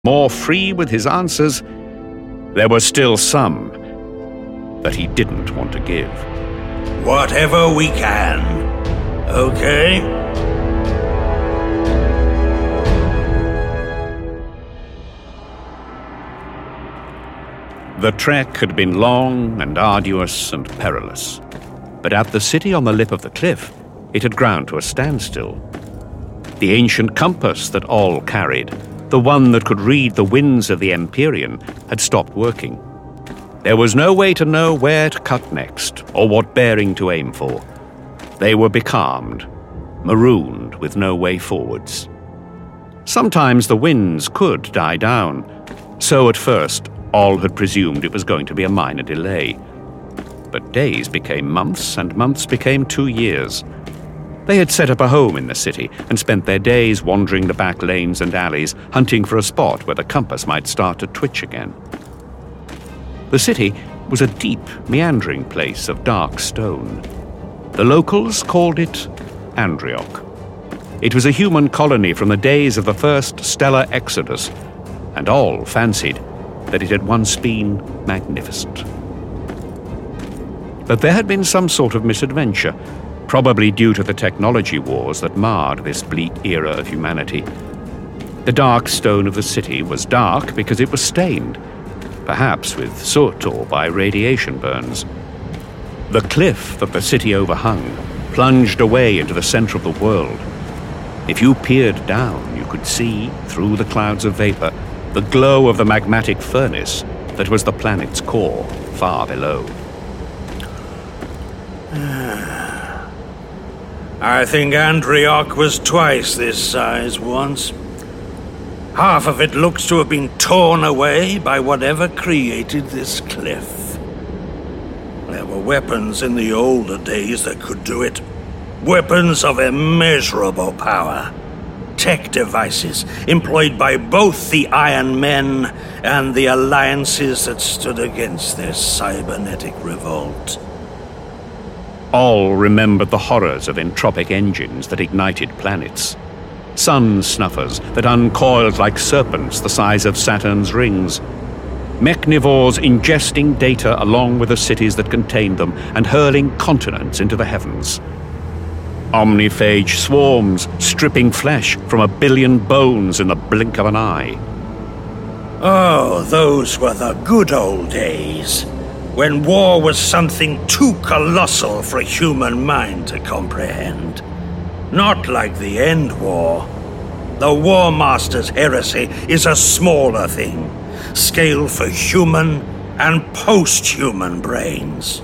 more free with his answers, there were still some that he didn't want to give. Whatever we can, okay? The trek had been long and arduous and perilous, but at the city on the lip of the cliff, it had ground to a standstill. The ancient compass that all carried, the one that could read the winds of the Empyrean, had stopped working. There was no way to know where to cut next or what bearing to aim for. They were becalmed, marooned with no way forwards. Sometimes the winds could die down, so at first all had presumed it was going to be a minor delay. But days became months, and months became 2 years. They had set up a home in the city and spent their days wandering the back lanes and alleys, hunting for a spot where the compass might start to twitch again. The city was a deep, meandering place of dark stone. The locals called it Andrioch. It was a human colony from the days of the first stellar exodus, and all fancied that it had once been magnificent. But there had been some sort of misadventure, probably due to the technology wars that marred this bleak era of humanity. The dark stone of the city was dark because it was stained, perhaps with soot or by radiation burns. The cliff that the city overhung plunged away into the center of the world. If you peered down, you could see, through the clouds of vapor, the glow of the magmatic furnace that was the planet's core, far below. I think Andrioch was twice this size once. Half of it looks to have been torn away by whatever created this cliff. There were weapons in the older days that could do it. Weapons of immeasurable power. Tech devices employed by both the Iron Men and the alliances that stood against their cybernetic revolt. All remembered the horrors of entropic engines that ignited planets. Sun snuffers that uncoiled like serpents the size of Saturn's rings. Mechnivores ingesting data along with the cities that contained them and hurling continents into the heavens. Omniphage swarms stripping flesh from 1 billion bones in the blink of an eye. Oh, those were the good old days, when war was something too colossal for a human mind to comprehend. Not like the End War. The War Master's heresy is a smaller thing, scaled for human and post-human brains.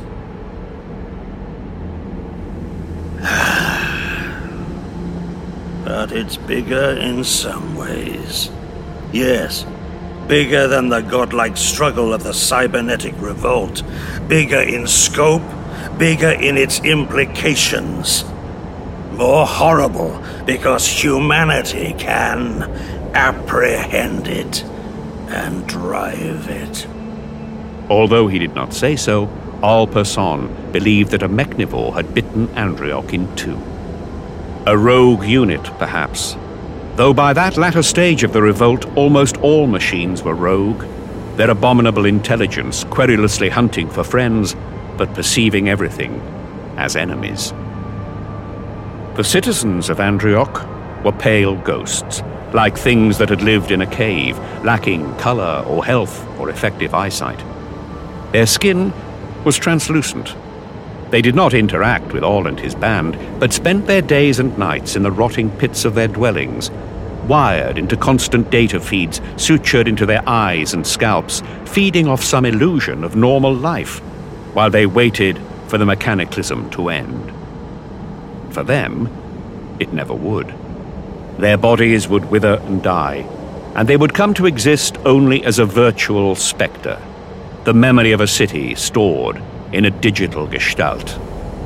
But it's bigger in some ways. Yes, bigger than the godlike struggle of the cybernetic revolt. Bigger in scope, bigger in its implications. More horrible because humanity can apprehend it and drive it. Although he did not say so, en passant believed that a Mechnivore had bitten Andrioch in two. A rogue unit, perhaps. Though by that latter stage of the revolt, almost all machines were rogue, their abominable intelligence querulously hunting for friends, but perceiving everything as enemies. The citizens of Andrioch were pale ghosts, like things that had lived in a cave, lacking color or health or effective eyesight. Their skin was translucent. They did not interact with All and his band, but spent their days and nights in the rotting pits of their dwellings, wired into constant data feeds, sutured into their eyes and scalps, feeding off some illusion of normal life, while they waited for the mechanicalism to end. For them, it never would. Their bodies would wither and die, and they would come to exist only as a virtual spectre, the memory of a city stored in a digital gestalt.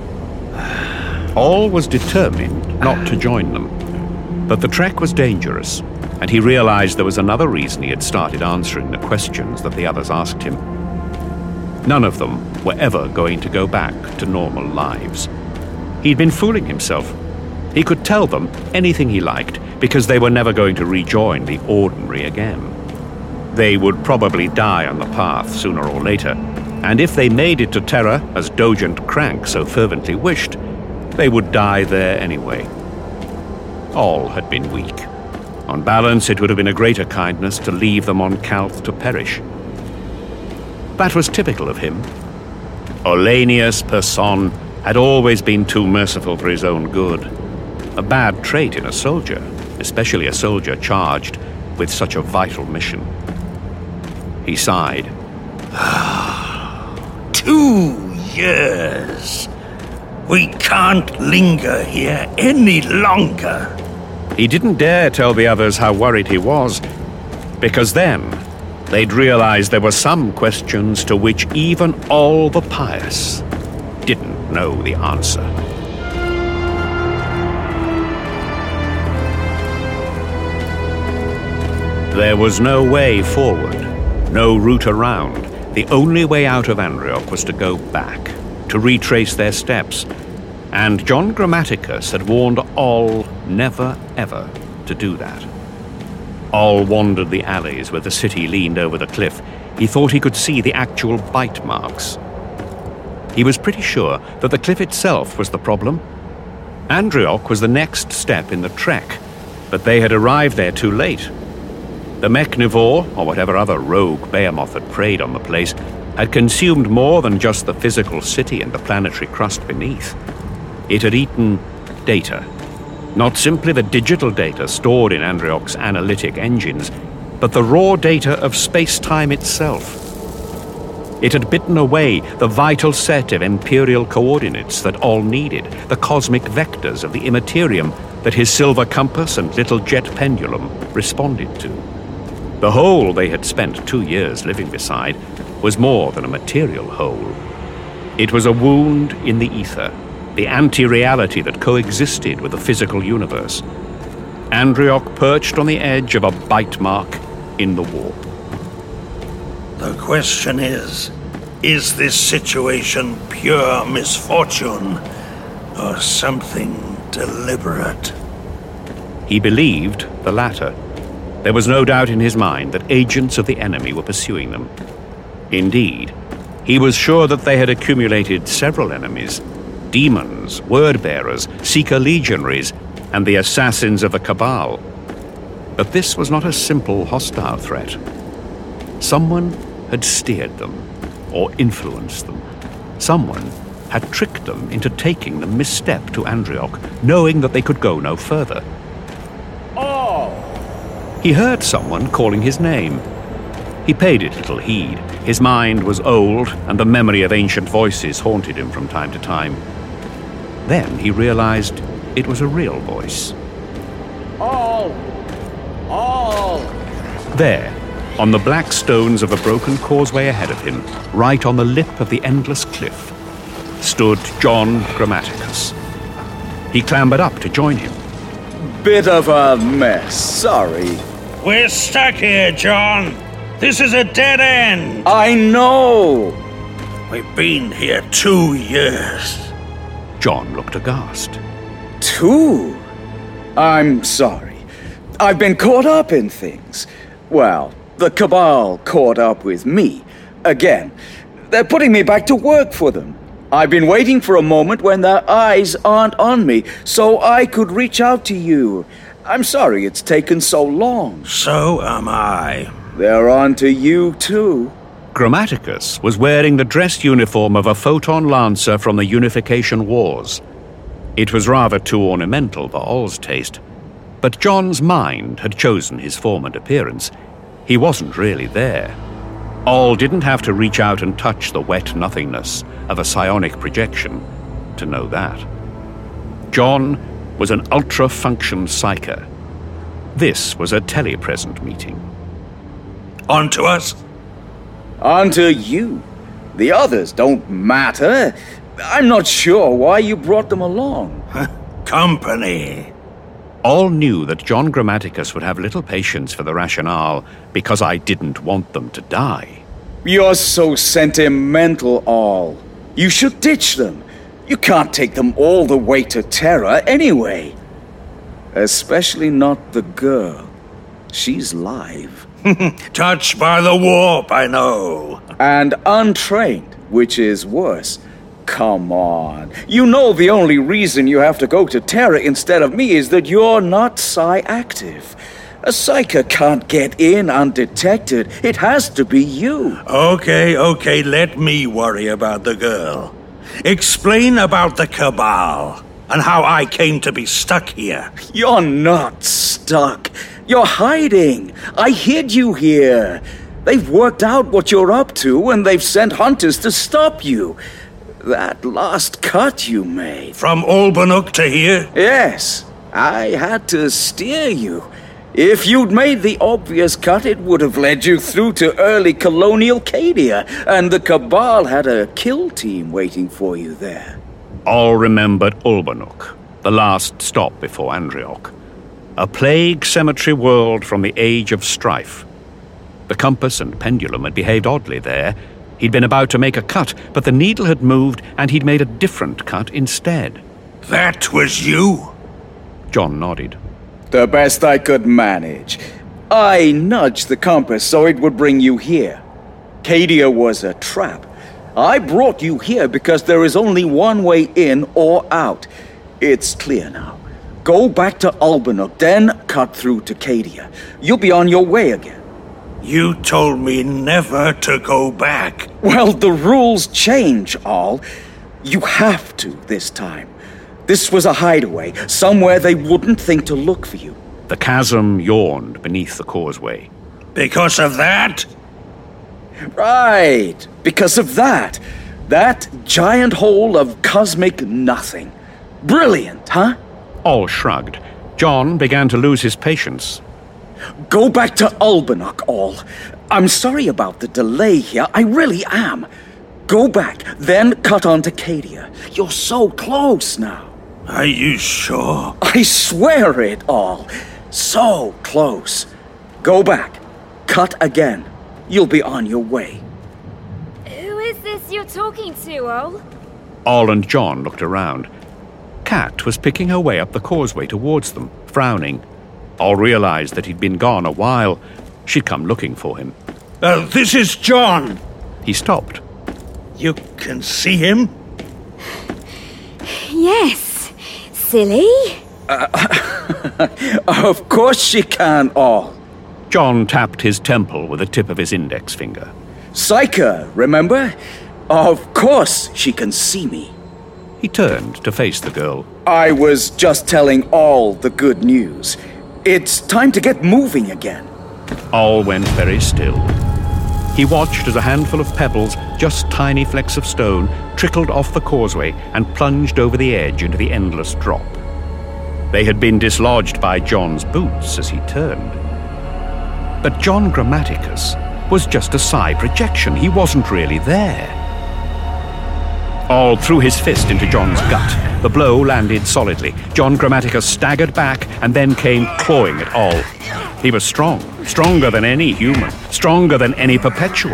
All was determined not to join them, but the trek was dangerous, and he realized there was another reason he had started answering the questions that the others asked him. None of them were ever going to go back to normal lives. He'd been fooling himself. He could tell them anything he liked because they were never going to rejoin the ordinary again. They would probably die on the path sooner or later, and if they made it to Terra, as Dogent Crank so fervently wished, they would die there anyway. All had been weak. On balance, it would have been a greater kindness to leave them on Calth to perish. That was typical of him. Ollanius Person had always been too merciful for his own good. A bad trait in a soldier, especially a soldier charged with such a vital mission. He sighed. 2 years. We can't linger here any longer. He didn't dare tell the others how worried he was, because then they'd realize there were some questions to which even all the pious didn't know the answer. There was no way forward, no route around. The only way out of Andreoch was to go back, to retrace their steps. And John Grammaticus had warned all never, ever to do that. All wandered the alleys where the city leaned over the cliff. He thought he could see the actual bite marks. He was pretty sure that the cliff itself was the problem. Andreoch was the next step in the trek, but they had arrived there too late. The Mechnivore, or whatever other rogue behemoth had preyed on the place, had consumed more than just the physical city and the planetary crust beneath. It had eaten data. Not simply the digital data stored in Andreoch's analytic engines, but the raw data of space-time itself. It had bitten away the vital set of imperial coordinates that all needed, the cosmic vectors of the immaterium that his silver compass and little jet pendulum responded to. The hole they had spent 2 years living beside was more than a material hole. It was a wound in the ether, the anti-reality that coexisted with the physical universe. Andreoch perched on the edge of a bite mark in the warp. The question is this situation pure misfortune or something deliberate? He believed the latter. There was no doubt in his mind that agents of the enemy were pursuing them. Indeed, he was sure that they had accumulated several enemies: demons, word-bearers, Seeker legionaries, and the assassins of the Cabal. But this was not a simple hostile threat. Someone had steered them, or influenced them. Someone had tricked them into taking the misstep to Andreoch, knowing that they could go no further. He heard someone calling his name. He paid it little heed. His mind was old, and the memory of ancient voices haunted him from time to time. Then he realized it was a real voice. All! There, on the black stones of the broken causeway ahead of him, right on the lip of the endless cliff, stood John Grammaticus. He clambered up to join him. Bit of a mess, sorry. We're stuck here, John. This is a dead end. I know! We've been here 2 years. John looked aghast. 2? I'm sorry. I've been caught up in things. Well, the Cabal caught up with me. Again. They're putting me back to work for them. I've been waiting for a moment when their eyes aren't on me, so I could reach out to you. I'm sorry it's taken so long. So am I. They're on to you, too. Grammaticus was wearing the dress uniform of a photon lancer from the Unification Wars. It was rather too ornamental for All's taste, but John's mind had chosen his form and appearance. He wasn't really there. All didn't have to reach out and touch the wet nothingness of a psionic projection to know that. John was an ultra-function psyker. This was a telepresent meeting. On to us? On to you. The others don't matter. I'm not sure why you brought them along. Company. All knew that John Grammaticus would have little patience for the rationale because I didn't want them to die. You're so sentimental, All. You should ditch them. You can't take them all the way to Terra anyway. Especially not the girl. She's live. Touched by the warp, I know. And untrained, which is worse. Come on. You know the only reason you have to go to Terra instead of me is that you're not psi-active. A Psyker can't get in undetected. It has to be you. Okay, let me worry about the girl. Explain about the Cabal and how I came to be stuck here. You're not stuck. You're hiding. I hid you here. They've worked out what you're up to, and they've sent hunters to stop you. That last cut you made. From Olbanuk to here? Yes, I had to steer you. If you'd made the obvious cut, it would have led you through to early colonial Cadia, and the Cabal had a kill team waiting for you there. All remembered Olbanuk, the last stop before Andriok. A plague cemetery world from the age of strife. The compass and pendulum had behaved oddly there. He'd been about to make a cut, but the needle had moved, and he'd made a different cut instead. That was you? John nodded. The best I could manage. I nudged the compass so it would bring you here. Cadia was a trap. I brought you here because there is only one way in or out. It's clear now. Go back to Olbanuk, then cut through to Cadia. You'll be on your way again. You told me never to go back. Well, the rules change, All. You have to this time. This was a hideaway, somewhere they wouldn't think to look for you. The chasm yawned beneath the causeway. Because of that? Right, because of that. That giant hole of cosmic nothing. Brilliant, huh? All shrugged. John began to lose his patience. Go back to Olbanuk, All. I'm sorry about the delay here, I really am. Go back, then cut on to Cadia. You're so close now. Are you sure? I swear it, All. So close. Go back. Cut again. You'll be on your way. Who is this you're talking to, Ol? All and John looked around. Kat was picking her way up the causeway towards them, frowning. All realized that he'd been gone a while. She'd come looking for him. This is John. He stopped. You can see him? Yes. Silly? Of course she can, All. John tapped his temple with the tip of his index finger. Psyker, remember? Of course she can see me. He turned to face the girl. I was just telling All the good news. It's time to get moving again. All went very still. He watched as a handful of pebbles, just tiny flecks of stone, trickled off the causeway and plunged over the edge into the endless drop. They had been dislodged by John's boots as he turned. But John Grammaticus was just a psi projection. He wasn't really there. All threw his fist into John's gut. The blow landed solidly. John Grammaticus staggered back and then came clawing at All. He was strong, stronger than any human, stronger than any perpetual.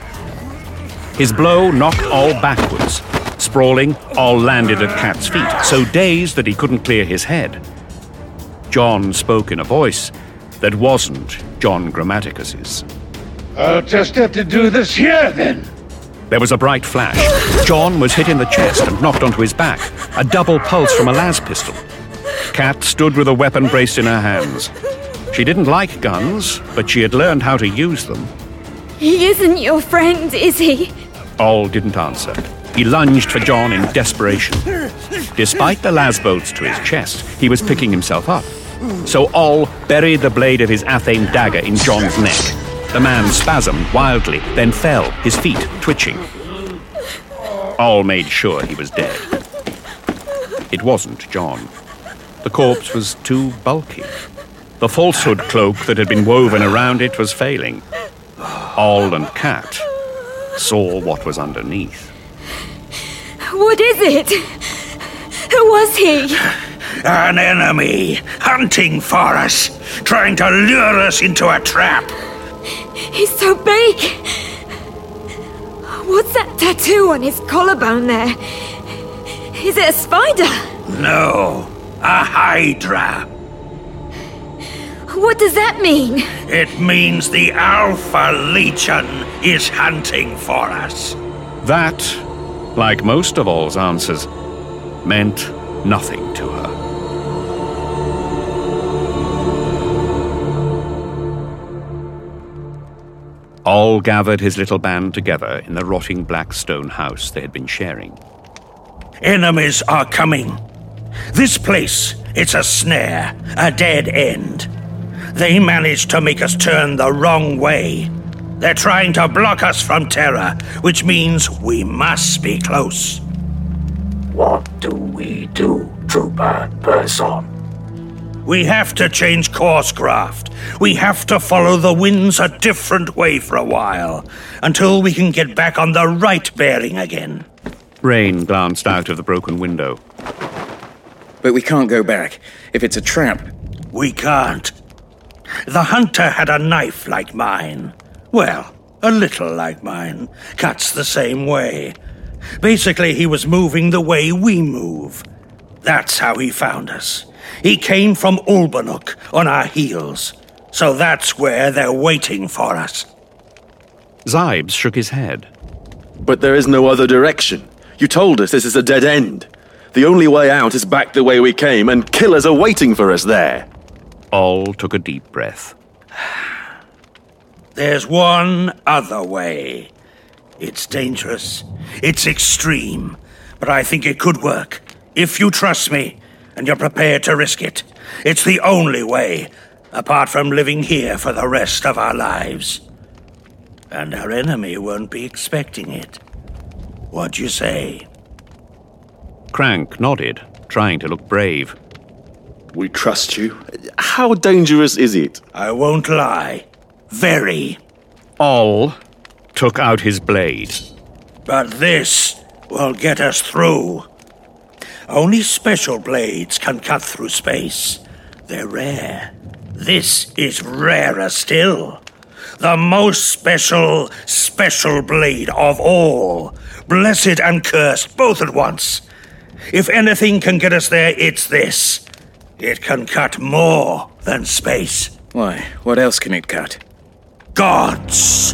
His blow knocked All backwards. Sprawling, All landed at Kat's feet, so dazed that he couldn't clear his head. John spoke in a voice that wasn't John Grammaticus's. I'll just have to do this here, then. There was a bright flash. John was hit in the chest and knocked onto his back. A double pulse from a las pistol. Kat stood with a weapon braced in her hands. She didn't like guns, but she had learned how to use them. He isn't your friend, is he? All didn't answer. He lunged for John in desperation. Despite the las bolts to his chest, he was picking himself up. So All buried the blade of his Athame dagger in John's neck. The man spasmed wildly, then fell, his feet twitching. All made sure he was dead. It wasn't John. The corpse was too bulky. The falsehood cloak that had been woven around it was failing. All and Kat saw what was underneath. What is it? Who was he? An enemy, hunting for us, trying to lure us into a trap. He's so big. What's that tattoo on his collarbone there? Is it a spider? No, a hydra. What does that mean? It means the Alpha Legion is hunting for us. That, like most of All's answers, meant nothing to her. All gathered his little band together in the rotting black stone house they had been sharing. Enemies are coming. This place, it's a snare, a dead end. They managed to make us turn the wrong way. They're trying to block us from Terra, which means we must be close. What do we do, Trooper Person? We have to change course, Graft. We have to follow the winds a different way for a while, until we can get back on the right bearing again. Rain glanced out of the broken window. But we can't go back. If it's a trap. We can't. The hunter had a knife like mine. Well, a little like mine. Cuts the same way. Basically, he was moving the way we move. That's how he found us. He came from Ulbanuk on our heels. So that's where they're waiting for us. Zybes shook his head. But there is no other direction. You told us this is a dead end. The only way out is back the way we came, and killers are waiting for us there. All took a deep breath. There's one other way. It's dangerous. It's extreme. But I think it could work. If you trust me, and you're prepared to risk it. It's the only way, apart from living here for the rest of our lives. And our enemy won't be expecting it. What'd you say? Crank nodded, trying to look brave. We trust you. How dangerous is it? I won't lie. Very. All took out his blade. But this will get us through. Only special blades can cut through space. They're rare. This is rarer still. The most special blade of all. Blessed and cursed, both at once. If anything can get us there, it's this. It can cut more than space. Why? What else can it cut? Gods!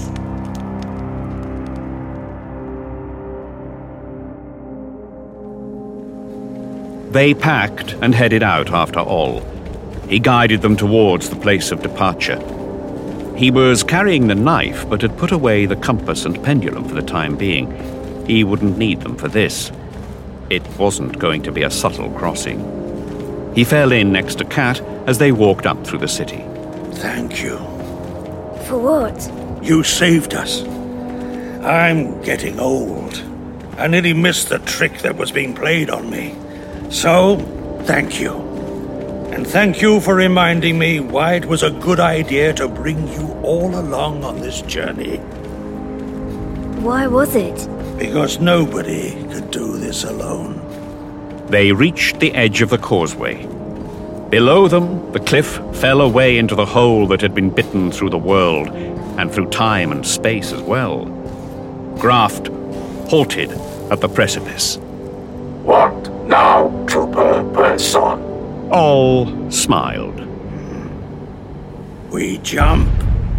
They packed and headed out after All. He guided them towards the place of departure. He was carrying the knife, but had put away the compass and pendulum for the time being. He wouldn't need them for this. It wasn't going to be a subtle crossing. He fell in next to Kat as they walked up through the city. Thank you. For what? You saved us. I'm getting old. I nearly missed the trick that was being played on me. So, thank you. And thank you for reminding me why it was a good idea to bring you all along on this journey. Why was it? Because nobody could do this alone. They reached the edge of the causeway. Below them, the cliff fell away into the hole that had been bitten through the world, and through time and space as well. Graft halted at the precipice. What now, Trooper Person? All smiled. We jump.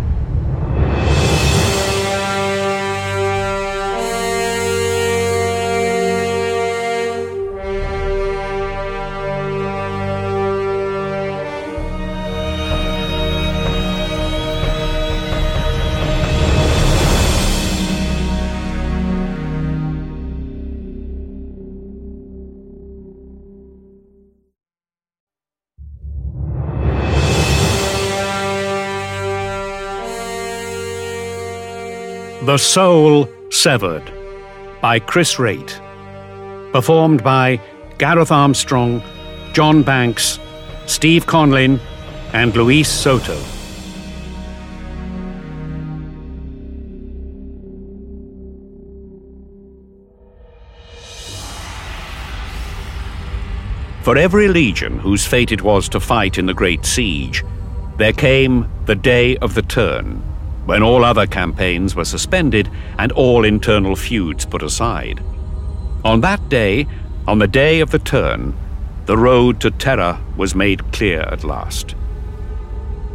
The Soul Severed by Chris Raitt. Performed by Gareth Armstrong, John Banks, Steve Conlin, and Luis Soto. For every legion whose fate it was to fight in the Great Siege, there came the Day of the Turn, when all other campaigns were suspended and all internal feuds put aside. On that day, on the Day of the Turn, the road to Terra was made clear at last.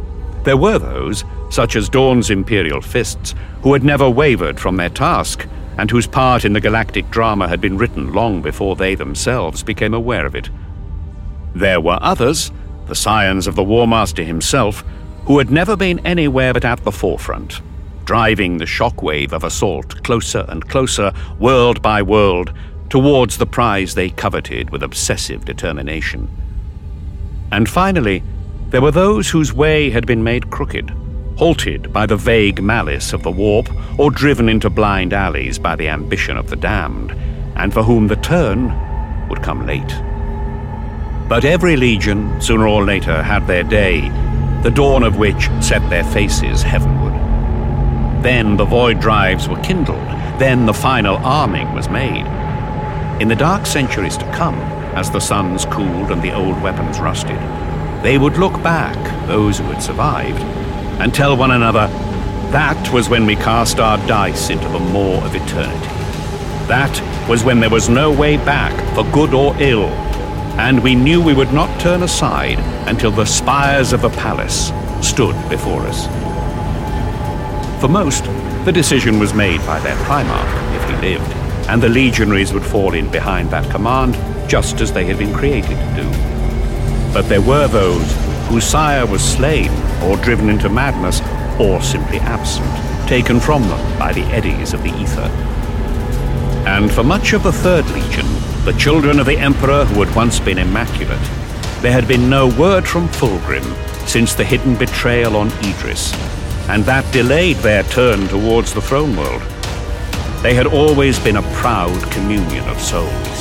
There were those, such as Dawn's Imperial Fists, who had never wavered from their task, and whose part in the galactic drama had been written long before they themselves became aware of it. There were others, the scions of the War Master himself, who had never been anywhere but at the forefront, driving the shockwave of assault closer and closer, world by world, towards the prize they coveted with obsessive determination. And finally, there were those whose way had been made crooked, halted by the vague malice of the warp, or driven into blind alleys by the ambition of the damned, and for whom the turn would come late. But every legion, sooner or later, had their day, the dawn of which set their faces heavenward. Then the void drives were kindled, then the final arming was made. In the dark centuries to come, as the suns cooled and the old weapons rusted, they would look back, those who had survived, and tell one another, that was when we cast our dice into the maw of eternity. That was when there was no way back, for good or ill, and we knew we would not turn aside until the spires of the palace stood before us. For most, the decision was made by their Primarch, if he lived, and the legionaries would fall in behind that command, just as they had been created to do. But there were those whose sire was slain, or driven into madness, or simply absent, taken from them by the eddies of the ether. And for much of the Third Legion, the children of the Emperor who had once been immaculate, there had been no word from Fulgrim since the hidden betrayal on Idris, and that delayed their turn towards the throne world. They had always been a proud communion of souls.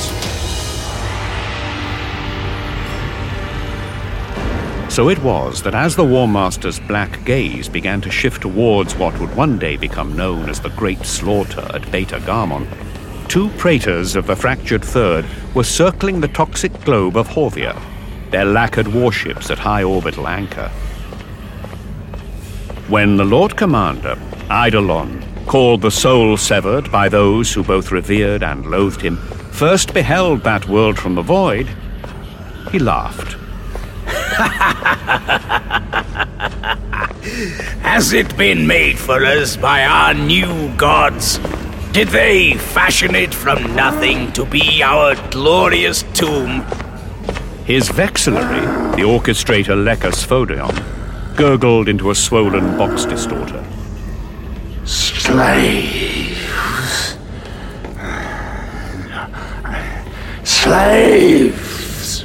So it was that as the War Master's black gaze began to shift towards what would one day become known as the Great Slaughter at Beta Garmon, two praetors of the Fractured Third were circling the toxic globe of Horvia, their lacquered warships at high orbital anchor. When the Lord Commander, Eidolon, called the soul severed by those who both revered and loathed him, first beheld that world from the void, he laughed. Has it been made for us by our new gods? Did they fashion it from nothing to be our glorious tomb? His vexillary, the orchestrator Lecus Fodion, gurgled into a swollen box distorter. Slaves. Slaves.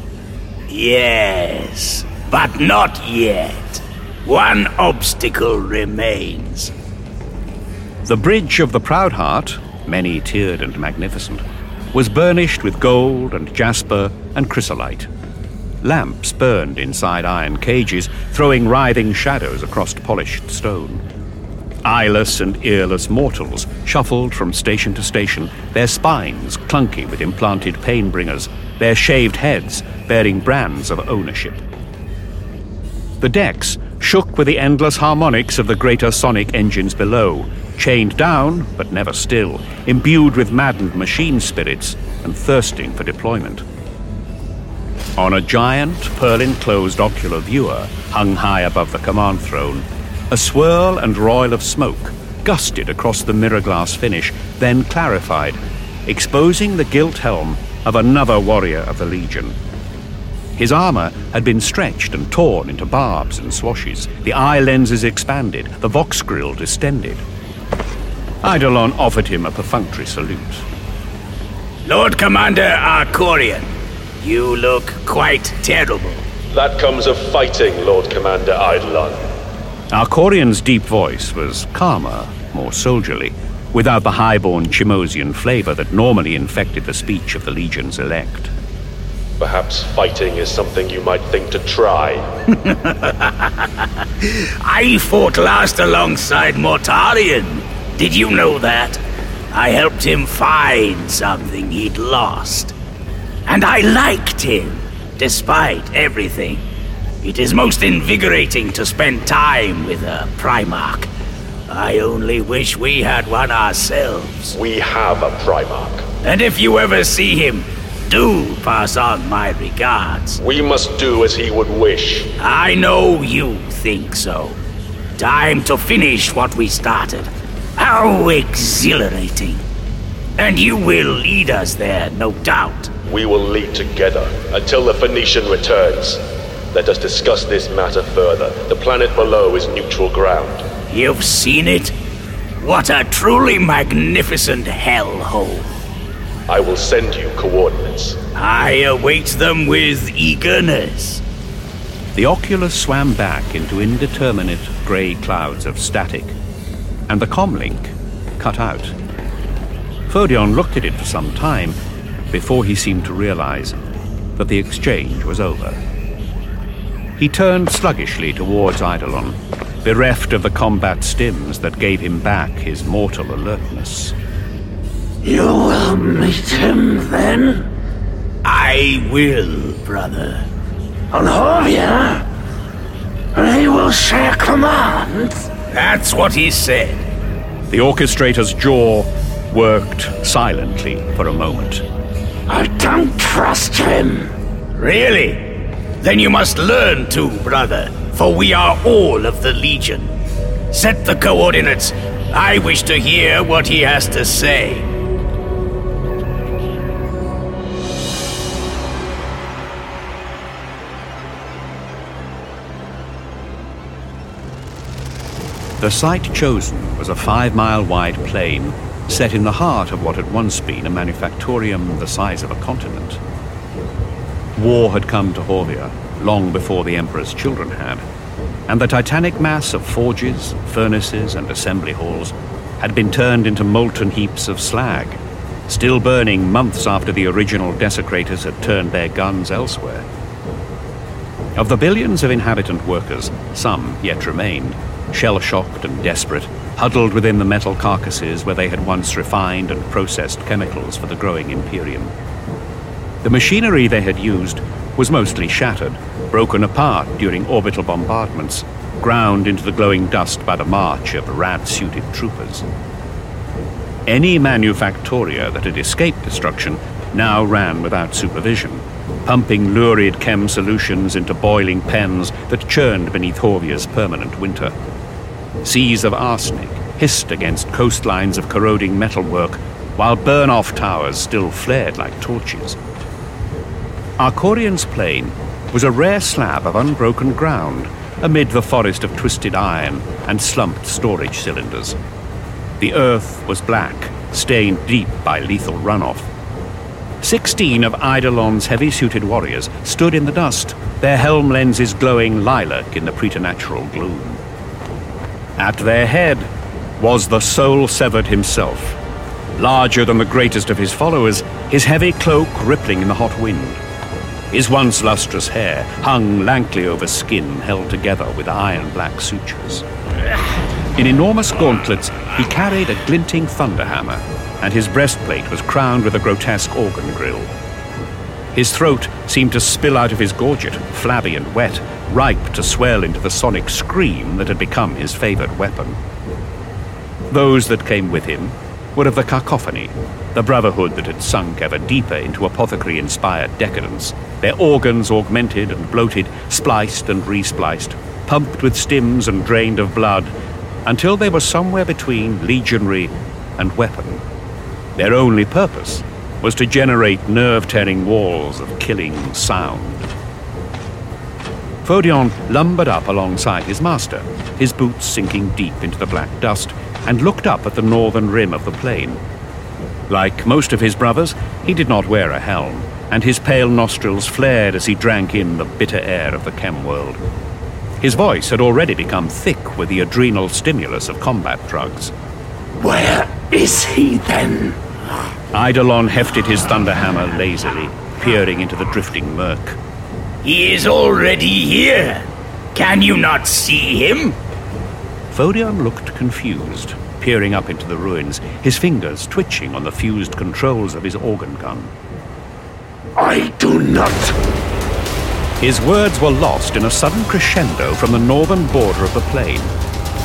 Yes, but not yet. One obstacle remains. The bridge of the Proudheart, many-tiered and magnificent, was burnished with gold and jasper and chrysolite. Lamps burned inside iron cages, throwing writhing shadows across polished stone. Eyeless and earless mortals shuffled from station to station, their spines clunky with implanted pain-bringers, their shaved heads bearing brands of ownership. The decks shook with the endless harmonics of the greater sonic engines below, chained down, but never still, imbued with maddened machine spirits and thirsting for deployment. On a giant, pearl-enclosed ocular viewer hung high above the command throne, a swirl and roil of smoke gusted across the mirror glass finish, then clarified, exposing the gilt helm of another warrior of the Legion. His armor had been stretched and torn into barbs and swashes, the eye lenses expanded, the vox grill distended. Eidolon offered him a perfunctory salute. Lord Commander Arcorian, you look quite terrible. That comes of fighting, Lord Commander Eidolon. Arcorian's deep voice was calmer, more soldierly, without the high-born Chimosian flavor that normally infected the speech of the Legion's elect. Perhaps fighting is something you might think to try. I fought last alongside Mortarion. Did you know that? I helped him find something he'd lost. And I liked him, despite everything. It is most invigorating to spend time with a Primarch. I only wish we had one ourselves. We have a Primarch. And if you ever see him, Do pass on my regards. We must do as he would wish. I know you think so. Time to finish what we started. How exhilarating. And you will lead us there, no doubt. We will lead together until the Phoenician returns. Let us discuss this matter further. The planet below is neutral ground. You've seen it? What a truly magnificent hellhole. I will send you coordinates. I await them with eagerness. The Oculus swam back into indeterminate grey clouds of static, and the comlink cut out. Fodion looked at it for some time before he seemed to realize that the exchange was over. He turned sluggishly towards Eidolon, bereft of the combat stims that gave him back his mortal alertness. You will meet him then? I will, brother. On Horvia? He will share command? That's what he said. The orchestrator's jaw worked silently for a moment. I don't trust him. Really? Then you must learn to, brother, for we are all of the Legion. Set the coordinates. I wish to hear what he has to say. The site chosen was a 5-mile-wide plain set in the heart of what had once been a manufactorium the size of a continent. War had come to Horvia long before the Emperor's children had, and the titanic mass of forges, furnaces, and assembly halls had been turned into molten heaps of slag, still burning months after the original desecrators had turned their guns elsewhere. Of the billions of inhabitant workers, some yet remained, shell-shocked and desperate, huddled within the metal carcasses where they had once refined and processed chemicals for the growing Imperium. The machinery they had used was mostly shattered, broken apart during orbital bombardments, ground into the glowing dust by the march of rad-suited troopers. Any manufactoria that had escaped destruction now ran without supervision, pumping lurid chem solutions into boiling pens that churned beneath Horvia's permanent winter. Seas of arsenic hissed against coastlines of corroding metalwork, while burn-off towers still flared like torches. Arcorian's plain was a rare slab of unbroken ground amid the forest of twisted iron and slumped storage cylinders. The earth was black, stained deep by lethal runoff. 16 of Eidolon's heavy-suited warriors stood in the dust, their helm lenses glowing lilac in the preternatural gloom. At their head was the Soul-Severed himself. Larger than the greatest of his followers, his heavy cloak rippling in the hot wind. His once lustrous hair hung lankly over skin held together with iron-black sutures. In enormous gauntlets, he carried a glinting thunderhammer, and his breastplate was crowned with a grotesque organ grill. His throat seemed to spill out of his gorget, flabby and wet, ripe to swell into the sonic scream that had become his favored weapon. Those that came with him were of the Cacophony, the brotherhood that had sunk ever deeper into apothecary-inspired decadence, their organs augmented and bloated, spliced and respliced, pumped with stims and drained of blood, until they were somewhere between legionary and weapon. Their only purpose was to generate nerve-tearing walls of killing sound. Fodion lumbered up alongside his master, his boots sinking deep into the black dust, and looked up at the northern rim of the plain. Like most of his brothers, he did not wear a helm, and his pale nostrils flared as he drank in the bitter air of the chem world. His voice had already become thick with the adrenal stimulus of combat drugs. Where is he then? Eidolon hefted his thunderhammer lazily, peering into the drifting murk. He is already here. Can you not see him? Fodion looked confused, peering up into the ruins, his fingers twitching on the fused controls of his organ gun. I do not. His words were lost in a sudden crescendo from the northern border of the plain.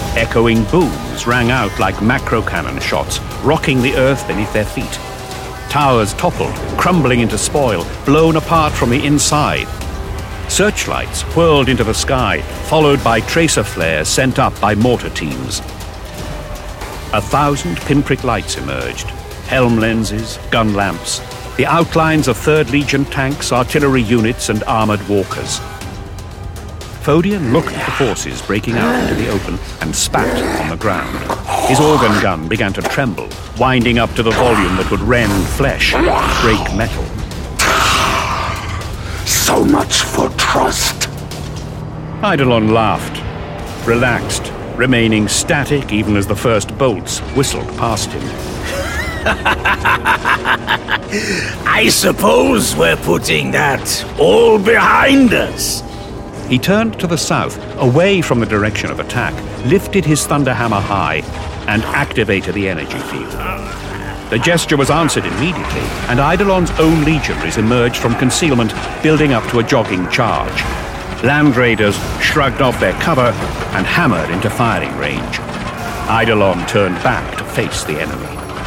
Echoing booms rang out like macro-cannon shots, rocking the earth beneath their feet. Towers toppled, crumbling into spoil, blown apart from the inside. Searchlights whirled into the sky, followed by tracer flares sent up by mortar teams. 1,000 pinprick lights emerged. Helm lenses, gun lamps, the outlines of 3rd Legion tanks, artillery units, and armored walkers. Fodian looked at the forces breaking out into the open and spat on the ground. His organ gun began to tremble, winding up to the volume that would rend flesh, break metal. So much for trust. Eidolon laughed, relaxed, remaining static even as the first bolts whistled past him. I suppose we're putting that all behind us. He turned to the south, away from the direction of attack, lifted his Thunderhammer high, and activated the energy field. The gesture was answered immediately, and Eidolon's own legionaries emerged from concealment, building up to a jogging charge. Land Raiders shrugged off their cover and hammered into firing range. Eidolon turned back to face the enemy.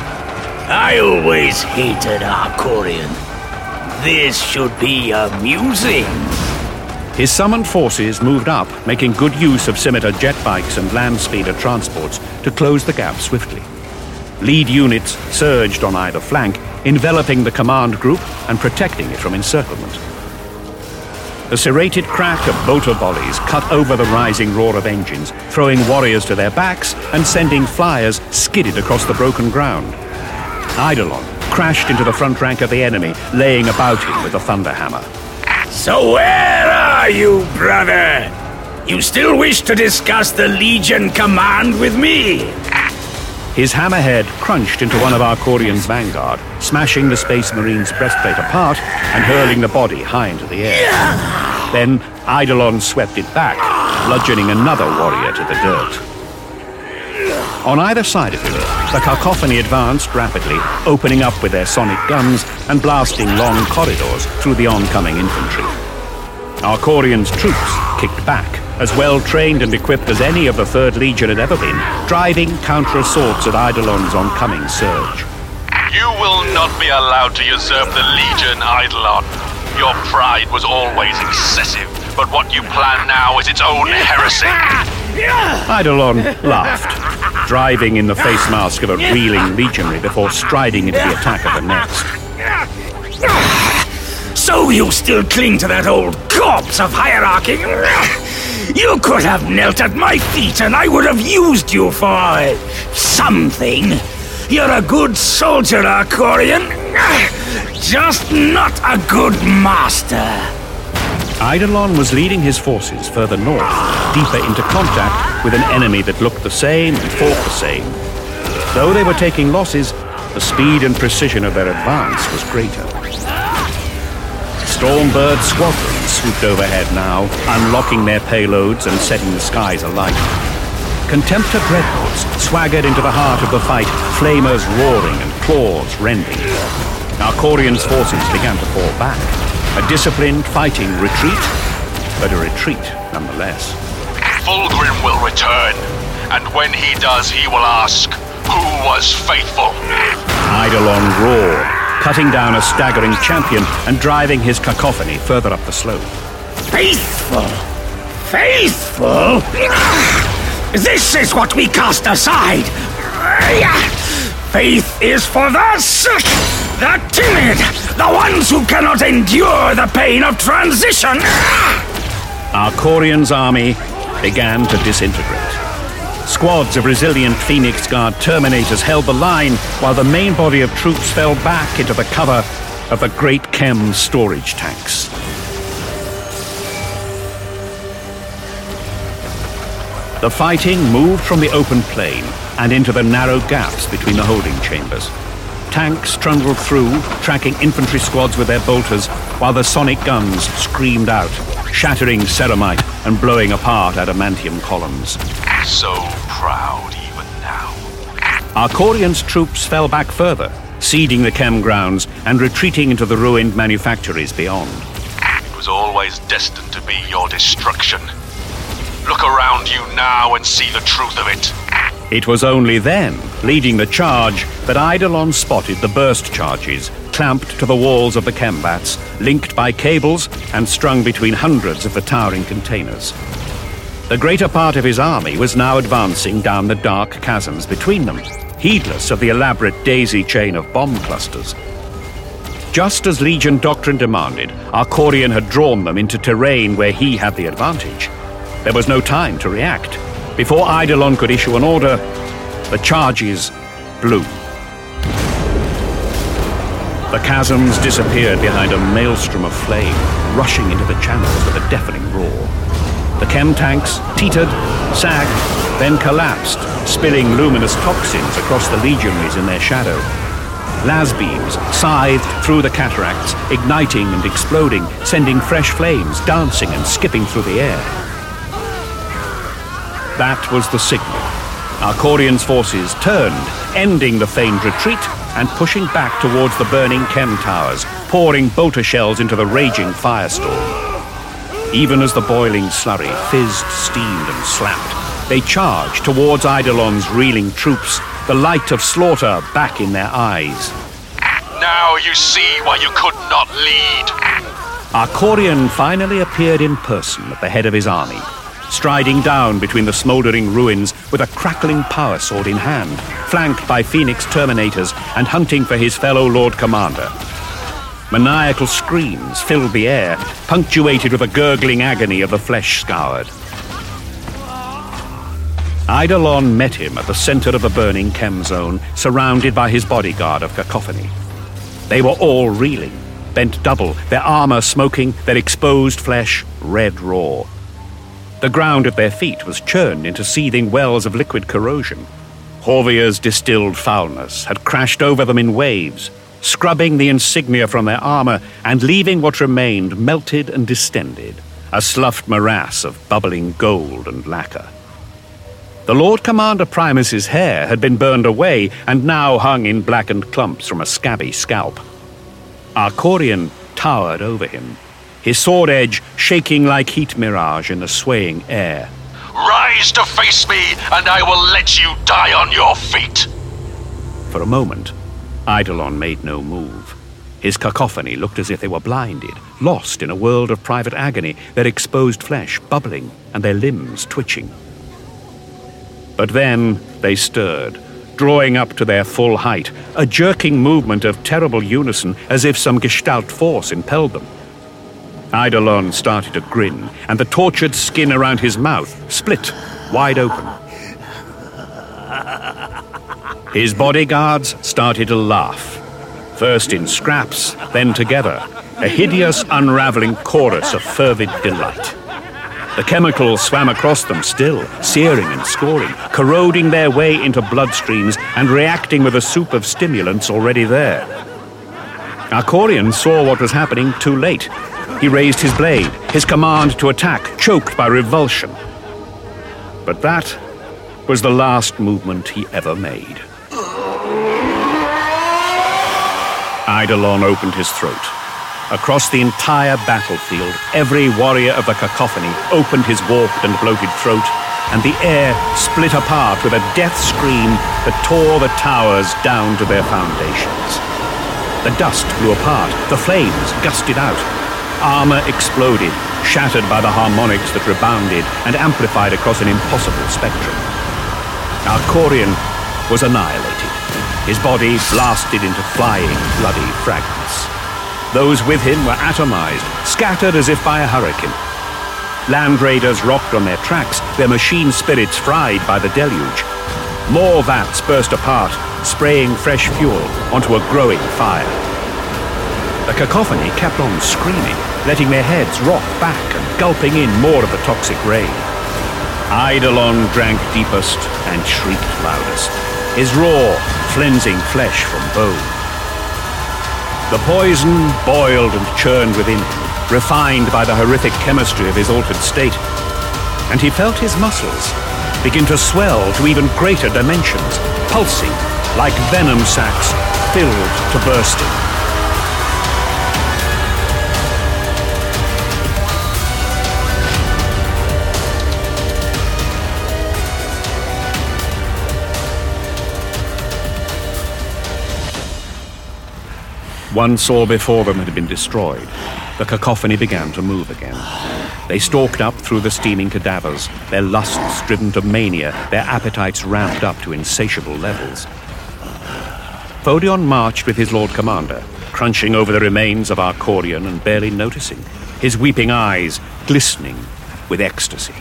I always hated Arcorian. This should be amusing. His summoned forces moved up, making good use of scimitar jet bikes and land speeder transports to close the gap swiftly. Lead units surged on either flank, enveloping the command group and protecting it from encirclement. The serrated crack of bolter volleys cut over the rising roar of engines, throwing warriors to their backs and sending flyers skidded across the broken ground. Eidolon crashed into the front rank of the enemy, laying about him with the Thunderhammer. So where are you, brother? You still wish to discuss the Legion command with me? His hammerhead crunched into one of Arcorian's vanguard, smashing the Space Marine's breastplate apart and hurling the body high into the air. Then Eidolon swept it back, bludgeoning another warrior to the dirt. On either side of him, the cacophony advanced rapidly, opening up with their sonic guns and blasting long corridors through the oncoming infantry. Arcorian's troops kicked back, as well trained and equipped as any of the 3rd Legion had ever been, driving counter-assaults at Eidolon's oncoming surge. You will not be allowed to usurp the Legion, Eidolon. Your pride was always excessive, but what you plan now is its own heresy. Eidolon laughed, driving in the face mask of a reeling legionary before striding into the attack of the next. So you still cling to that old corpse of hierarchy? You could have knelt at my feet and I would have used you for something. You're a good soldier, Arcorian. Just not a good master. Eidolon was leading his forces further north, deeper into contact with an enemy that looked the same and fought the same. Though they were taking losses, the speed and precision of their advance was greater. Stormbird squadrons swooped overhead now, unlocking their payloads and setting the skies alight. Contemptor dreadnoughts swaggered into the heart of the fight, flamers roaring and claws rending. Arcorian's forces began to fall back. A disciplined fighting retreat, but a retreat nonetheless. Fulgrim will return, and when he does, he will ask, who was faithful? Eidolon roared, cutting down a staggering champion and driving his cacophony further up the slope. Faithful? Faithful? This is what we cast aside. Faith is for the sick, the timid, the ones who cannot endure the pain of transition. Arcorian's army began to disintegrate. Squads of resilient Phoenix Guard Terminators held the line, while the main body of troops fell back into the cover of the Great Chem storage tanks. The fighting moved from the open plain and into the narrow gaps between the holding chambers. Tanks trundled through, tracking infantry squads with their bolters, while the sonic guns screamed out, shattering ceramite and blowing apart adamantium columns. So proud even now. Arcorian's troops fell back further, ceding the chem grounds and retreating into the ruined manufactories beyond. It was always destined to be your destruction. Look around you now and see the truth of it. It was only then, leading the charge, that Eidolon spotted the burst charges, clamped to the walls of the Kembats, linked by cables and strung between hundreds of the towering containers. The greater part of his army was now advancing down the dark chasms between them, heedless of the elaborate daisy chain of bomb clusters. Just as Legion doctrine demanded, Arcorian had drawn them into terrain where he had the advantage. There was no time to react. Before Eidolon could issue an order, the charges blew. The chasms disappeared behind a maelstrom of flame, rushing into the channels with a deafening roar. The chem tanks teetered, sagged, then collapsed, spilling luminous toxins across the legionaries in their shadow. Las beams scythed through the cataracts, igniting and exploding, sending fresh flames dancing and skipping through the air. That was the signal. Arcorian's forces turned, ending the feigned retreat and pushing back towards the burning chem towers, pouring bolter shells into the raging firestorm. Even as the boiling slurry fizzed, steamed and slapped, they charged towards Eidolon's reeling troops, the light of slaughter back in their eyes. Now you see why you could not lead. Arcorian finally appeared in person at the head of his army, striding down between the smouldering ruins with a crackling power sword in hand, flanked by Phoenix Terminators and hunting for his fellow Lord Commander. Maniacal screams filled the air, punctuated with a gurgling agony of the flesh-scoured. Eidolon met him at the center of the burning chem zone, surrounded by his bodyguard of cacophony. They were all reeling, bent double, their armor smoking, their exposed flesh red raw. The ground at their feet was churned into seething wells of liquid corrosion. Horvia's distilled foulness had crashed over them in waves, scrubbing the insignia from their armor and leaving what remained melted and distended, a sloughed morass of bubbling gold and lacquer. The Lord Commander Primus's hair had been burned away and now hung in blackened clumps from a scabby scalp. Arcorian towered over him, his sword edge shaking like heat mirage in the swaying air. Rise to face me, and I will let you die on your feet! For a moment, Eidolon made no move. His cacophony looked as if they were blinded, lost in a world of private agony, their exposed flesh bubbling and their limbs twitching. But then they stirred, drawing up to their full height, a jerking movement of terrible unison as if some gestalt force impelled them. Eidolon started to grin, and the tortured skin around his mouth split wide open. His bodyguards started to laugh, first in scraps, then together, a hideous, unraveling chorus of fervid delight. The chemicals swam across them still, searing and scoring, corroding their way into bloodstreams and reacting with a soup of stimulants already there. Arcorian saw what was happening too late. He raised his blade, his command to attack choked by revulsion. But that was the last movement he ever made. Eidolon opened his throat. Across the entire battlefield, every warrior of the cacophony opened his warped and bloated throat, and the air split apart with a death scream that tore the towers down to their foundations. The dust flew apart, the flames gusted out. Armor exploded, shattered by the harmonics that rebounded and amplified across an impossible spectrum. Arcorian was annihilated. His body blasted into flying, bloody fragments. Those with him were atomized, scattered as if by a hurricane. Land raiders rocked on their tracks, their machine spirits fried by the deluge. More vats burst apart, spraying fresh fuel onto a growing fire. The cacophony kept on screaming, letting their heads rock back and gulping in more of the toxic rain. Eidolon drank deepest and shrieked loudest, his raw, cleansing flesh from bone. The poison boiled and churned within him, refined by the horrific chemistry of his altered state, and he felt his muscles begin to swell to even greater dimensions, pulsing like venom sacs filled to bursting. Once all before them had been destroyed, the cacophony began to move again. They stalked up through the steaming cadavers, their lusts driven to mania, their appetites ramped up to insatiable levels. Phodion marched with his Lord Commander, crunching over the remains of Arcorian and barely noticing, his weeping eyes glistening with ecstasy.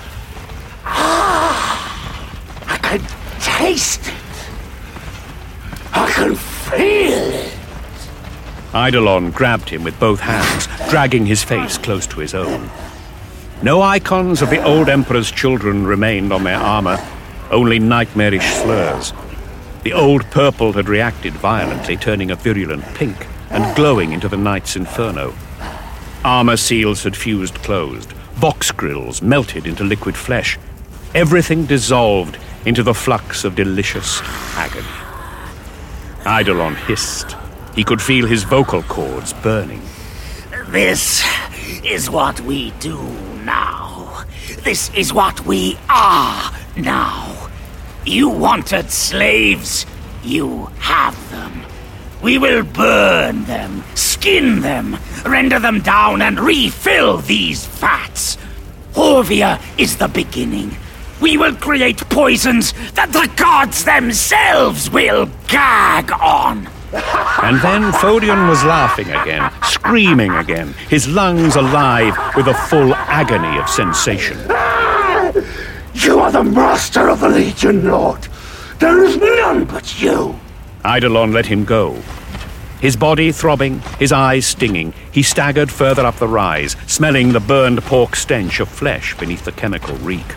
I can taste it. I can feel it. Eidolon grabbed him with both hands, dragging his face close to his own. No icons of the old Emperor's children remained on their armor, only nightmarish slurs. The old purple had reacted violently, turning a virulent pink and glowing into the night's inferno. Armor seals had fused closed, box grills melted into liquid flesh. Everything dissolved into the flux of delicious agony. Eidolon hissed. He could feel his vocal cords burning. This is what we do now. This is what we are now. You wanted slaves. You have them. We will burn them, skin them, render them down, and refill these vats. Horvia is the beginning. We will create poisons that the gods themselves will gag on. And then Phodion was laughing again, screaming again, his lungs alive with a full agony of sensation. You are the master of the Legion, Lord. There is none but you. Eidolon let him go. His body throbbing, his eyes stinging, he staggered further up the rise, smelling the burned pork stench of flesh beneath the chemical reek.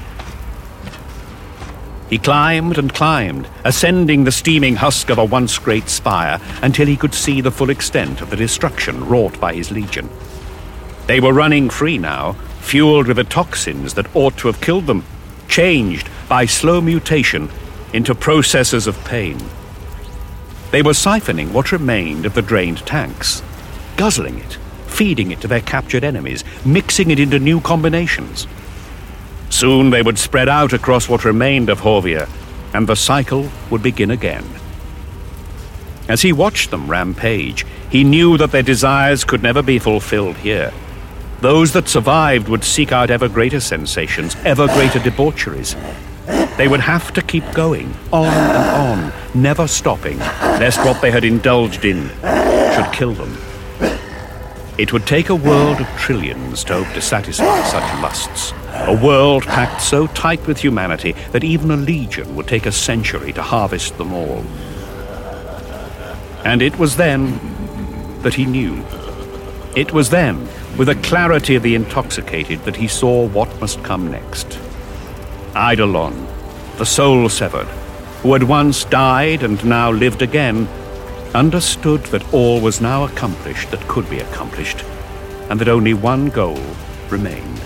He climbed and climbed, ascending the steaming husk of a once great spire, until he could see the full extent of the destruction wrought by his legion. They were running free now, fueled with the toxins that ought to have killed them, changed by slow mutation into processors of pain. They were siphoning what remained of the drained tanks, guzzling it, feeding it to their captured enemies, mixing it into new combinations. Soon they would spread out across what remained of Horvia, and the cycle would begin again. As he watched them rampage, he knew that their desires could never be fulfilled here. Those that survived would seek out ever greater sensations, ever greater debaucheries. They would have to keep going, on and on, never stopping, lest what they had indulged in should kill them. It would take a world of trillions to hope to satisfy such lusts. A world packed so tight with humanity that even a legion would take a century to harvest them all. And it was then that he knew. It was then, with the clarity of the intoxicated, that he saw what must come next. Eidolon, the soul severed, who had once died and now lived again, understood that all was now accomplished that could be accomplished, and that only one goal remained.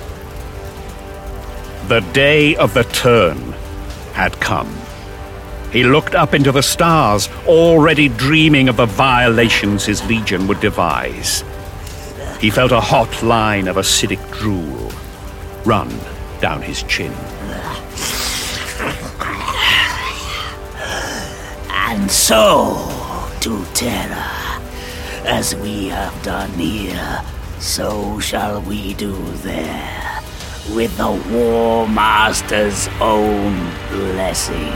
The day of the turn had come. He looked up into the stars, already dreaming of the violations his legion would devise. He felt a hot line of acidic drool run down his chin. And so, to Terra, as we have done here, so shall we do there, with the War Master's own blessing.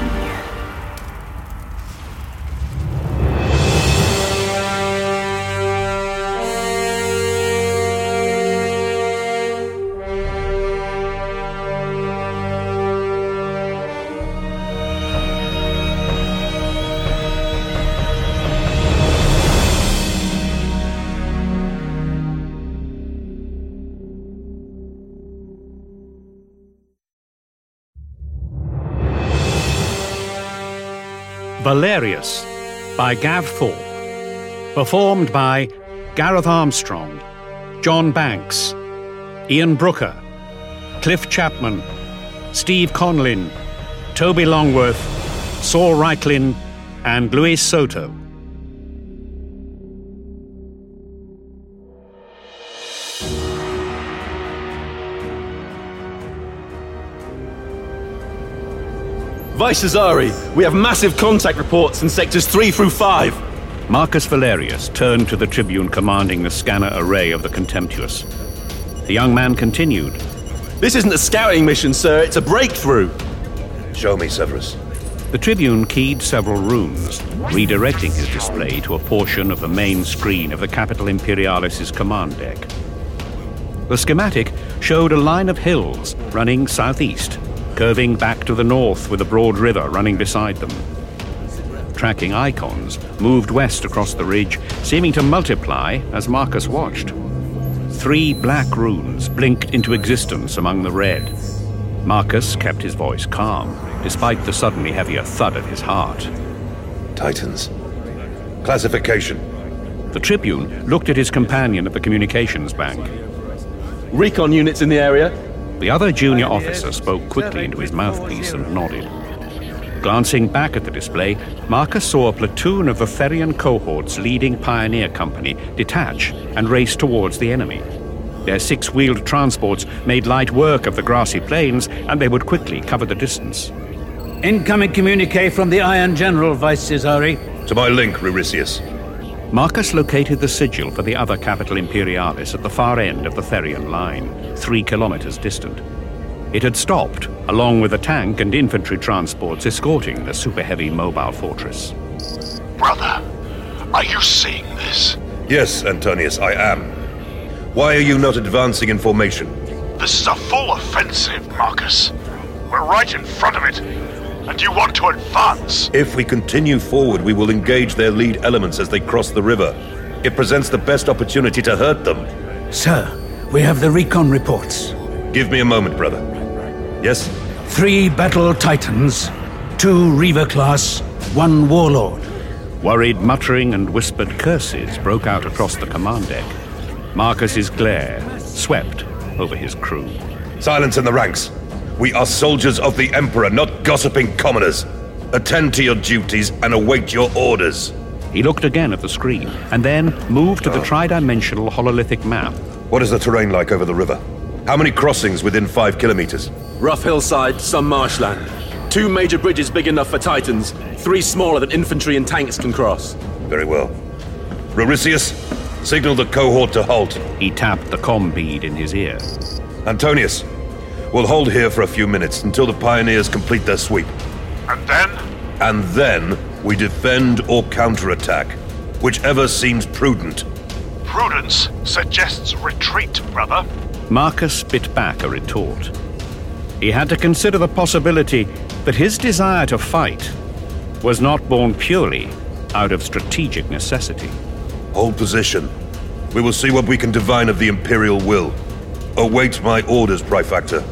Valerius by Gav Thorpe. Performed by Gareth Armstrong, John Banks, Ian Brooker, Cliff Chapman, Steve Conlin, Toby Longworth, Saul Reiklin, and Luis Soto. Vice Azari, we have massive contact reports in sectors 3 through 5. Marcus Valerius turned to the tribune commanding the scanner array of the Contemptuous. The young man continued. This isn't a scouting mission, sir. It's a breakthrough. Show me, Severus. The tribune keyed several runes, redirecting his display to a portion of the main screen of the Capital Imperialis' command deck. The schematic showed a line of hills running southeast, curving back to the north with a broad river running beside them. Tracking icons moved west across the ridge, seeming to multiply as Marcus watched. 3 black runes blinked into existence among the red. Marcus kept his voice calm, despite the suddenly heavier thud of his heart. Titans. Classification. The Tribune looked at his companion at the communications bank. Recon units in the area. The other junior officer spoke quickly into his mouthpiece and nodded. Glancing back at the display, Marcus saw a platoon of the Therian cohort's leading pioneer company detach and race towards the enemy. Their 6-wheeled transports made light work of the grassy plains, and they would quickly cover the distance. Incoming communique from the Iron General, Vice Caesari. To my link, Ruricius. Marcus located the sigil for the other Capital Imperialis at the far end of the Therian line, 3 kilometers distant. It had stopped, along with the tank and infantry transports escorting the super-heavy mobile fortress. Brother, are you seeing this? Yes, Antonius, I am. Why are you not advancing in formation? This is a full offensive, Marcus. We're right in front of it, and you want to advance. If we continue forward, we will engage their lead elements as they cross the river. It presents the best opportunity to hurt them. Sir, we have the recon reports. Give me a moment, brother. Yes? 3 battle titans, 2 Reaver class, 1 warlord. Worried muttering and whispered curses broke out across the command deck. Marcus's glare swept over his crew. Silence in the ranks. We are soldiers of the Emperor, not gossiping commoners. Attend to your duties and await your orders. He looked again at the screen, and then moved to the tridimensional hololithic map. What is the terrain like over the river? How many crossings within 5 kilometers? Rough hillside, some marshland. 2 major bridges big enough for Titans, 3 smaller that infantry and tanks can cross. Very well. Ruricius, signal the cohort to halt. He tapped the comm bead in his ear. Antonius, we'll hold here for a few minutes until the pioneers complete their sweep. And then? And then we defend or counterattack, whichever seems prudent. Prudence suggests retreat, brother. Marcus bit back a retort. He had to consider the possibility that his desire to fight was not born purely out of strategic necessity. Hold position. We will see what we can divine of the Imperial will. Await my orders, Praefector.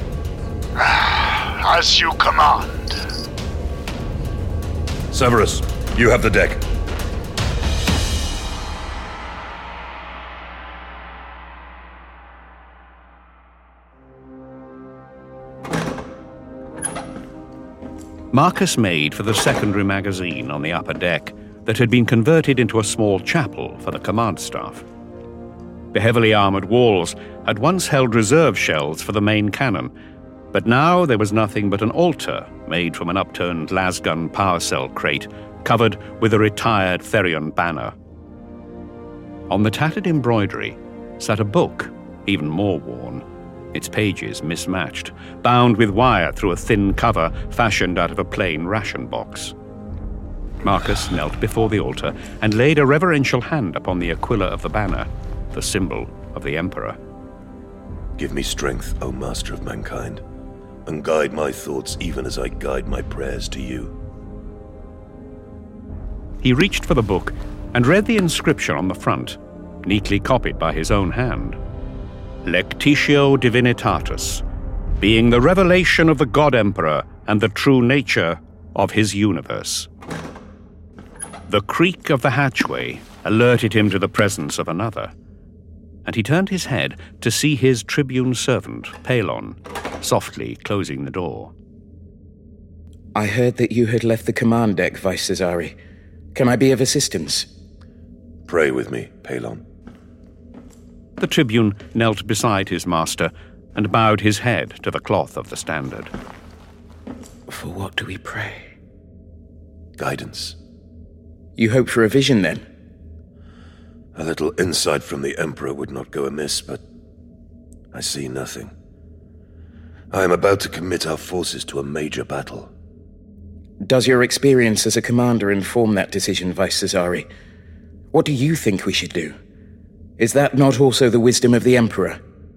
As you command. Severus, you have the deck. Marcus made for the secondary magazine on the upper deck that had been converted into a small chapel for the command staff. The heavily armored walls had once held reserve shells for the main cannon, but now there was nothing but an altar made from an upturned lasgun power cell crate covered with a retired Therian banner. On the tattered embroidery sat a book, even more worn, its pages mismatched, bound with wire through a thin cover fashioned out of a plain ration box. Marcus knelt before the altar and laid a reverential hand upon the aquila of the banner, the symbol of the Emperor. Give me strength, O Master of Mankind, and guide my thoughts even as I guide my prayers to you. He reached for the book and read the inscription on the front, neatly copied by his own hand. Lectitio Divinitatis, being the revelation of the God Emperor and the true nature of his universe. The creak of the hatchway alerted him to the presence of another, and he turned his head to see his tribune servant, Pelon, softly closing the door. I heard that you had left the command deck, Vice Caesari. Can I be of assistance? Pray with me, Pelon. The tribune knelt beside his master and bowed his head to the cloth of the standard. For what do we pray? Guidance. You hope for a vision, then? A little insight from the Emperor would not go amiss, but I see nothing. I am about to commit our forces to a major battle. Does your experience as a commander inform that decision, Vice Cesari? What do you think we should do? Is that not also the wisdom of the Emperor?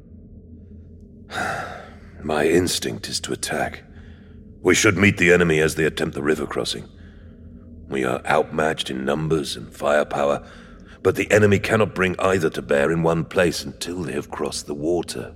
My instinct is to attack. We should meet the enemy as they attempt the river crossing. We are outmatched in numbers and firepower, but the enemy cannot bring either to bear in one place until they have crossed the water.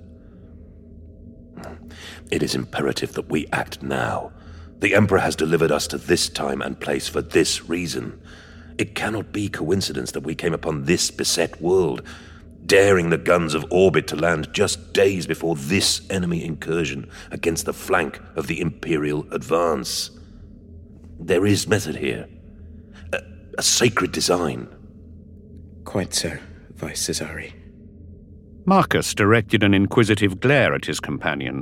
It is imperative that we act now. The Emperor has delivered us to this time and place for this reason. It cannot be coincidence that we came upon this beset world, daring the guns of orbit to land just days before this enemy incursion against the flank of the Imperial advance. There is method here. A sacred design. Quite so, Vice Cesari. Marcus directed an inquisitive glare at his companion.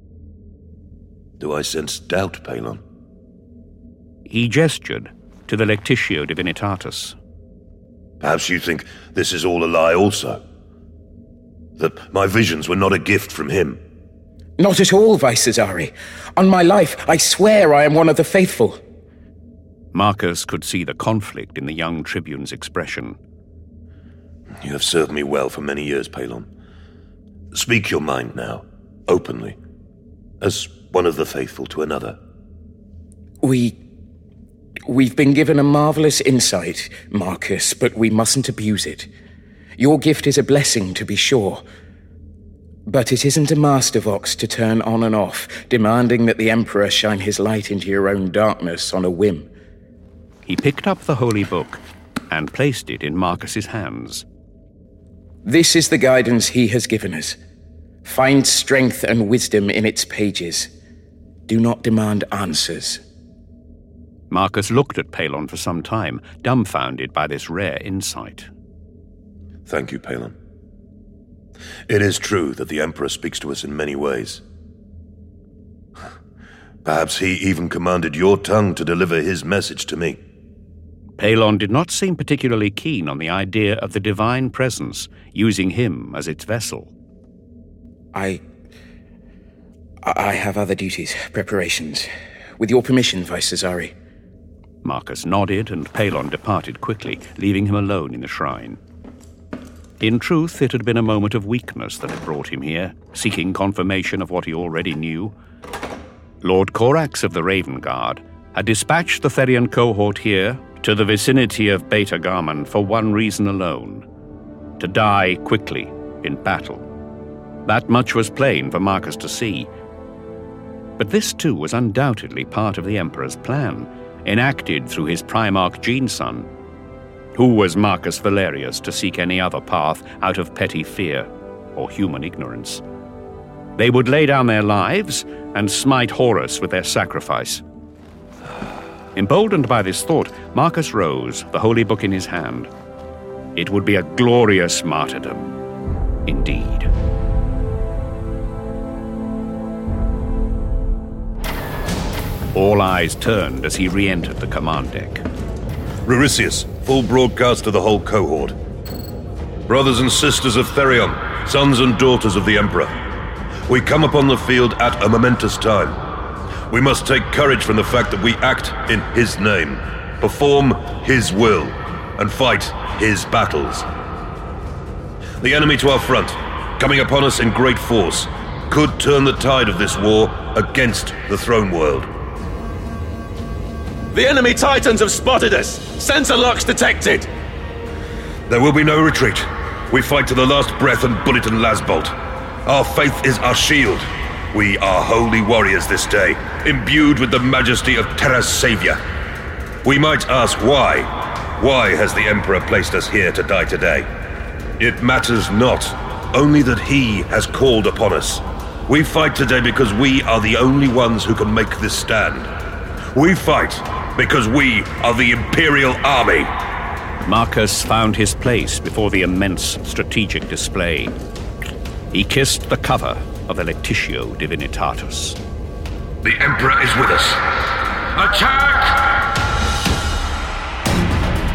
Do I sense doubt, Pelon? He gestured to the Lectitio Divinitatus. Perhaps you think this is all a lie also? That my visions were not a gift from him? Not at all, Vice Cesari. On my life, I swear I am one of the faithful. Marcus could see the conflict in the young tribune's expression. You have served me well for many years, Pelon. Speak your mind now, openly, as one of the faithful to another. We've been given a marvelous insight, Marcus, but we mustn't abuse it. Your gift is a blessing, to be sure. But it isn't a master vox to turn on and off, demanding that the Emperor shine his light into your own darkness on a whim. He picked up the holy book and placed it in Marcus's hands. This is the guidance he has given us. Find strength and wisdom in its pages. Do not demand answers. Marcus looked at Pelon for some time, dumbfounded by this rare insight. Thank you, Pelon. It is true that the Emperor speaks to us in many ways. Perhaps he even commanded your tongue to deliver his message to me. Pelon did not seem particularly keen on the idea of the divine presence using him as its vessel. I have other duties, preparations. With your permission, Vice Cesari. Marcus nodded, and Pelon departed quickly, leaving him alone in the shrine. In truth, it had been a moment of weakness that had brought him here, seeking confirmation of what he already knew. Lord Corax of the Raven Guard had dispatched the Therian cohort here to the vicinity of Beta Garman for one reason alone: to die quickly in battle. That much was plain for Marcus to see. But this too was undoubtedly part of the Emperor's plan, enacted through his Primarch Geneson. Who was Marcus Valerius to seek any other path out of petty fear or human ignorance? They would lay down their lives and smite Horus with their sacrifice. Emboldened by this thought, Marcus rose, the holy book in his hand. It would be a glorious martyrdom, indeed. All eyes turned as he re-entered the command deck. Ruricius, full broadcast to the whole cohort. Brothers and sisters of Therion, sons and daughters of the Emperor, we come upon the field at a momentous time. We must take courage from the fact that we act in his name, perform his will, and fight his battles. The enemy to our front, coming upon us in great force, could turn the tide of this war against the throne world. The enemy Titans have spotted us! Sensor locks detected! There will be no retreat. We fight to the last breath and bullet and lasbolt. Our faith is our shield. We are holy warriors this day, imbued with the majesty of Terra's savior. We might ask why. Why has the Emperor placed us here to die today? It matters not, only that he has called upon us. We fight today because we are the only ones who can make this stand. We fight because we are the Imperial Army. Marcus found his place before the immense strategic display. He kissed the cover of the Lectitio Divinitatus. The Emperor is with us. Attack!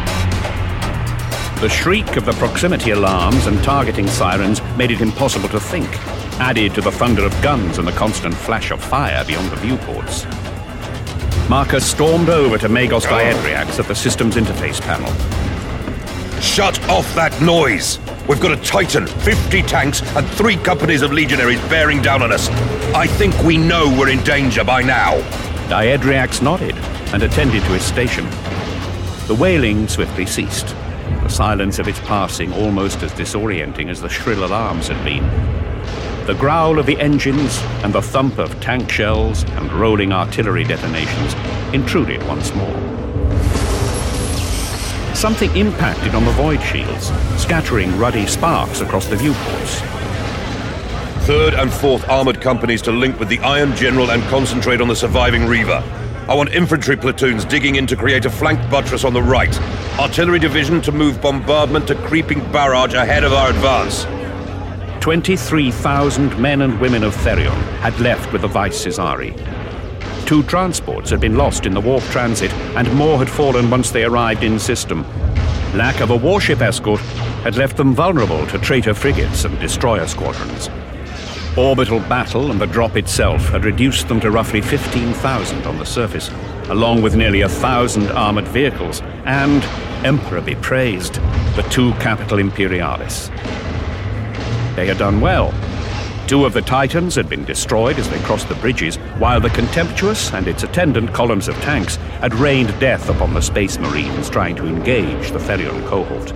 The shriek of the proximity alarms and targeting sirens made it impossible to think, added to the thunder of guns and the constant flash of fire beyond the viewports. Marcus stormed over to Magos Diedriax at the system's interface panel. Shut off that noise! We've got a Titan, 50 tanks, and 3 companies of legionaries bearing down on us. I think we know we're in danger by now. Diedriax nodded and attended to his station. The wailing swiftly ceased, the silence of its passing almost as disorienting as the shrill alarms had been. The growl of the engines and the thump of tank shells and rolling artillery detonations intruded once more. Something impacted on the void shields, scattering ruddy sparks across the viewports. 3rd and 4th Armored Companies to link with the Iron General and concentrate on the surviving Reaver. I want infantry platoons digging in to create a flank buttress on the right. Artillery division to move bombardment to creeping barrage ahead of our advance. 23,000 men and women of Therion had left with the Vice Caesari. 2 transports had been lost in the warp transit, and more had fallen once they arrived in system. Lack of a warship escort had left them vulnerable to traitor frigates and destroyer squadrons. Orbital battle and the drop itself had reduced them to roughly 15,000 on the surface, along with nearly 1,000 armored vehicles, and, Emperor be praised, the 2 Capital Imperialis. They had done well. 2 of the Titans had been destroyed as they crossed the bridges, while the Contemptuous and its attendant columns of tanks had rained death upon the Space Marines trying to engage the Therion cohort.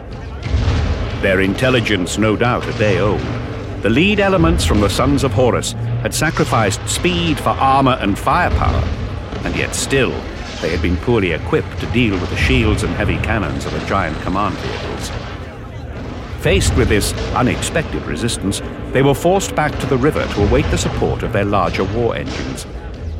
Their intelligence no doubt had they owned. The lead elements from the Sons of Horus had sacrificed speed for armor and firepower, and yet still they had been poorly equipped to deal with the shields and heavy cannons of the giant command vehicles. Faced with this unexpected resistance, they were forced back to the river to await the support of their larger war engines.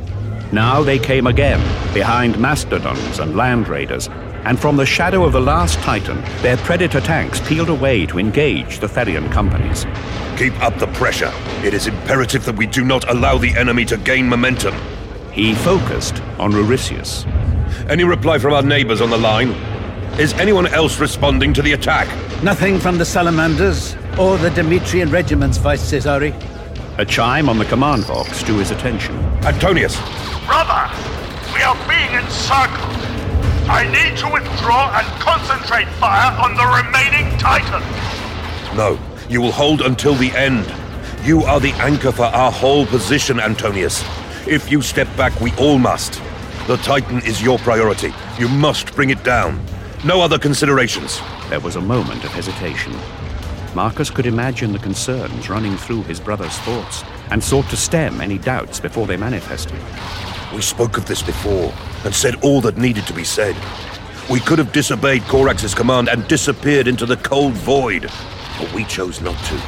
Now they came again, behind mastodons and land raiders, and from the shadow of the last Titan, their Predator tanks peeled away to engage the Therion companies. Keep up the pressure. It is imperative that we do not allow the enemy to gain momentum. He focused on Ruricius. Any reply from our neighbors on the line? Is anyone else responding to the attack? Nothing from the Salamanders or the Demetrian regiments, Vice Caesari. A chime on the command box drew his attention. Antonius! Brother! We are being encircled! I need to withdraw and concentrate fire on the remaining Titans! No, you will hold until the end. You are the anchor for our whole position, Antonius. If you step back, we all must. The Titan is your priority. You must bring it down. No other considerations. There was a moment of hesitation. Marcus could imagine the concerns running through his brother's thoughts, and sought to stem any doubts before they manifested. We spoke of this before, and said all that needed to be said. We could have disobeyed Corax's command and disappeared into the cold void, but we chose not to.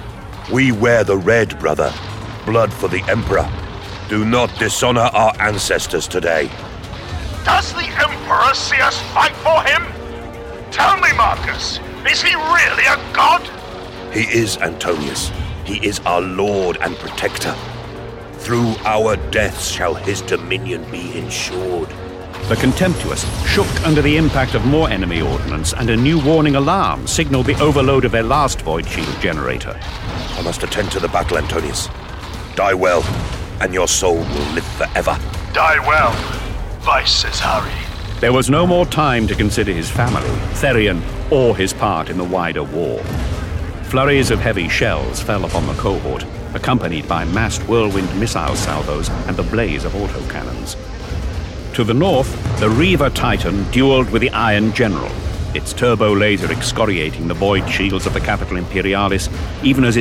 We wear the red, brother. Blood for the Emperor. Do not dishonor our ancestors today. Does the Emperor see us fight for him? Tell me, Marcus, is he really a god? He is, Antonius. He is our lord and protector. Through our deaths shall his dominion be ensured. The Contemptuous shook under the impact of more enemy ordnance, and a new warning alarm signaled the overload of their last void shield generator. I must attend to the battle, Antonius. Die well, and your soul will live forever. Die well, Vice Caesari. There was no more time to consider his family, Therion, or his part in the wider war. Flurries of heavy shells fell upon the cohort, accompanied by massed whirlwind missile salvos and the blaze of autocannons. To the north, the Reaver Titan dueled with the Iron General, its turbo laser excoriating the void shields of the Capital Imperialis, even as